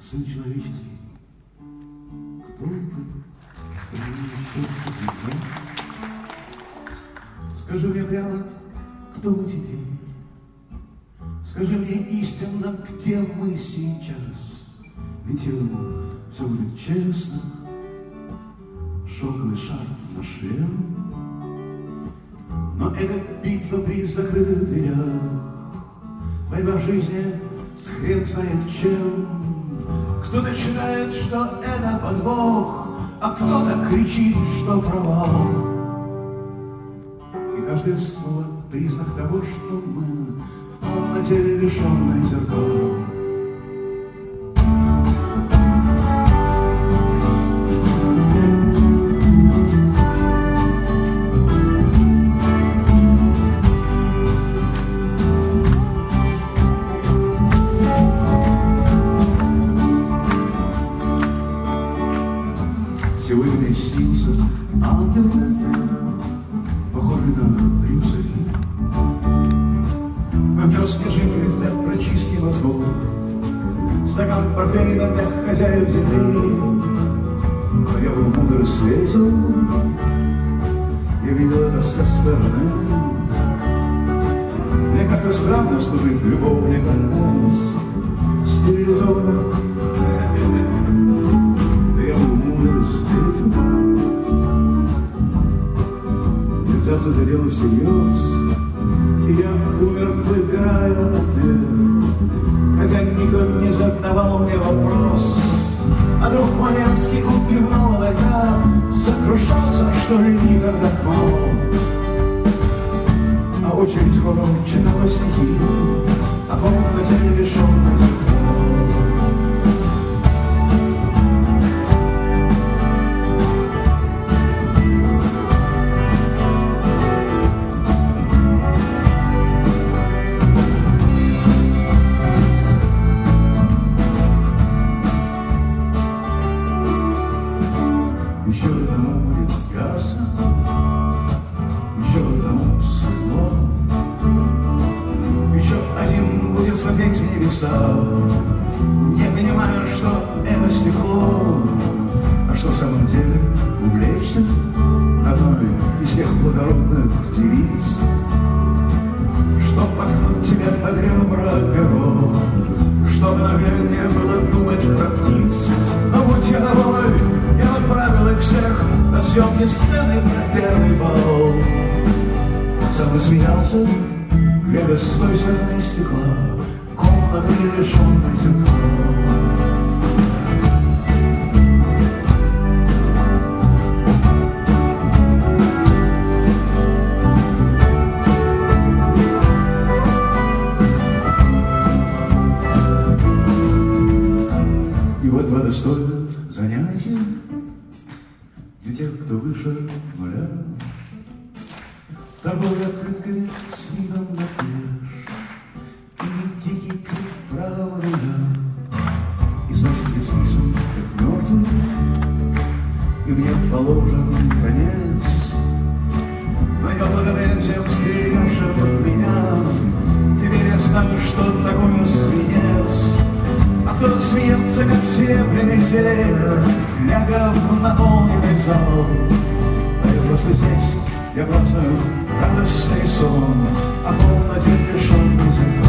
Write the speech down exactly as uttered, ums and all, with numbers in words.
сын человеческий, кто ты, еще кто? Скажи мне прямо, кто мы теперь? Скажи мне истинно, где мы сейчас? Ведь ему все будет честно. Шелковый шарф на шею. Но это битва при закрытых дверях. Борьба жизни с хрен знает чем. Кто-то считает, что это подвох, а кто-то кричит, что провал. И каждое слово — признак того, что мы в комнате, лишенной зеркал. Сегодня снился ангел, похожий на Брюса Ли. Внес мне жизнь для прочистки мозгов, стакан портвейна для хозяев земли. Но я был мудро светил, я видел это со стороны. Мне как-то странно служить любовником стерилизованным. Взялся за дело всерьез, и я умер, выбирая ответ. Хотя никто не задавал мне вопрос, а друг Маленский у пивного ларька сокрушался, что ли, никогда мало. А очередь хором читала стихи о комнате, лишенной зеркал. Еще одному будет ясно, еще одному светло, еще один будет смотреть в небеса, не понимая, что это стекло. А что в самом деле увлечься одной из тех благородных девиц, что воткнуть тебе под ребра перо, чтобы нагляднее было думать про птиц. Но будь я тобой, я отправил их всех на съемки сцены про первый бал. Сам засмеялся, глядя с той стороны стекла, комнаты, лишенной зеркал. И вот два достойных занятия для тех, кто выше нуля. Торговля открытками с видом на пляж и дикий крик правого руля. И значит, я списан как мертвый, и мне положен конец. Но я благодарен тем стрелявшим в меня. Теперь я знаю, что такое свинец. А кто смеется, как серебряный зверь, глядя в наполненный зал. А я просто здесь, я праздную радостный сон о комнате, лишенной зеркал.